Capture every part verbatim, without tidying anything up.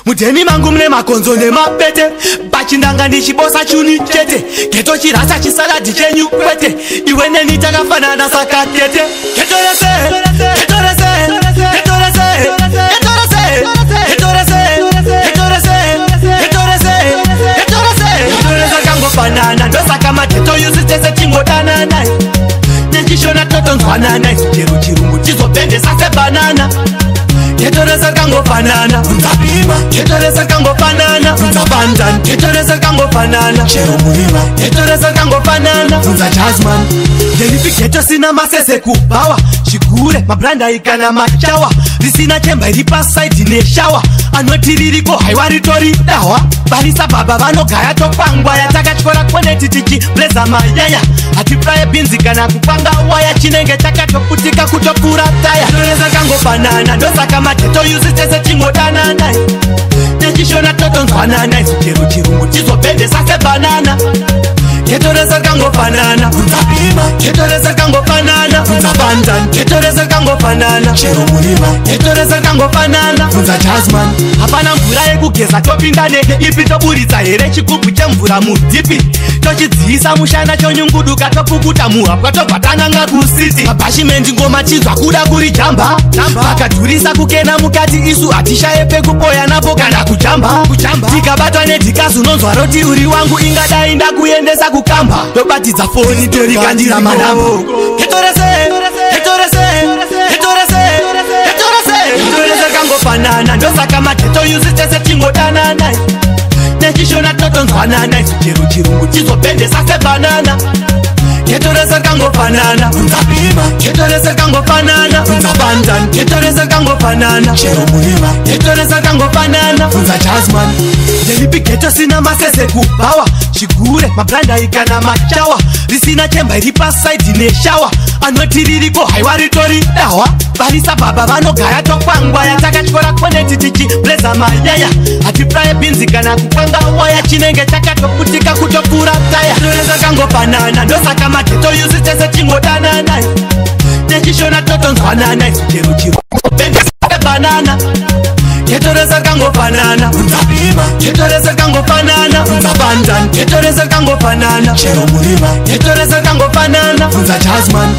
Mutemi mangu mne makonzo ne mapete Bachindanga nishibosa chuni chete Geto chirasa chisaladi chenyu kwete Iwene nitakafanana saka kete Geto rese, geto rese, geto rese, geto rese, geto rese, geto rese, geto rese, geto rese, geto rese kango fanana Dosaka mateto yuzi tese chingo tanana Nechishona toto nzwanana Chiru chirungu chizo bende sase banana Ketoreza kango fanana Unzapima Ketoreza kango fanana Unzabandan Ketoreza kango fanana Chero muhima Ketoreza kango fanana Unza jazzman Delipi keto sina masese kubawa Shigure mabranda ikana machawa Risina chemba iripa side ne shower Anotiririko haiwari tori dawa Barisa baba vano gaya topangwa Yataka chikora kone titiki Bleza mayaya Atipraye binzi kana kupanga waya Chinenge chaka toputika kutopura taya Ketoreza kango fanana Dosaka mateto yuzi tese chingo tanana Nechishona toto nzwanana Izukeru chirungu chizo bende sase banana Ketoreza kango fanana Unzapima Ketoreza kango fanana Unzabandan Ketoreza kango fanana Chero muhima Ketoreza kango fanana Unza jazzman Hapana mvura yekugeza topinda neke Ipi toburitsa here chikubu chemvura mudipi Tochidzisa mushana chonyunguduka topukuta muhapwa tobvatananga kusiti Mabashimendi ngoma chizwa kuda kuri jamba Vakadhurisa kukena mukati isu atishaye pekupoya napo kana kujamba Tikabatwa nedhikazi unonzwa roti uri wangu ingadai ndakuendesa kukamba Tobatidza foni torikandira manavo Ketorese, ketorese, ketorese, ketorese Ketorese kango fanana Ndosaka mateto yuzi tese chingo tanana Nechishona toto nzwanana Izukeru chirungu chizo bende sase banana Ketoreza kango fanana Unzapima Ketoreza kango fanana Unzabandan Ketoreza kango fanana Chero muhima Ketoreza kango fanana Unza jazzman Delipi geto sina masese kubawa Shigure mabranda ikana machawa Risina chemba iripa side ne shower Anotiririko haiwari tori dawa Barisa baba vano gaya topangwa Yataka chikora kone titiki Bleza mayaya Atipraye binzi kana kupanga waya Chinenge chaka toputika kutopura taya Ketoreza kango fanana Dosaka mateto yuzi tese chingo tanana Nechishona toto nzwanana Izukeru chiru bende sase banana Ketoreza kango fanana Unzapima Ketoreza kango fanana Unzabandan Ketoreza kango fanana Chero muhima Ketoreza kango fanana Unza jazzman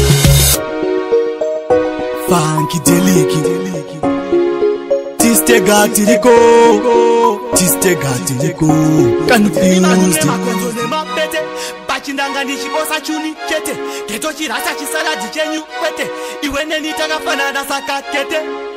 Funky deliki Tistega tiriko Tistega tiriko Confused Bachindanga nishibosa chuni chete Geto chirasa chisaladi chenyu kwete Iwene nitakafanana saka kete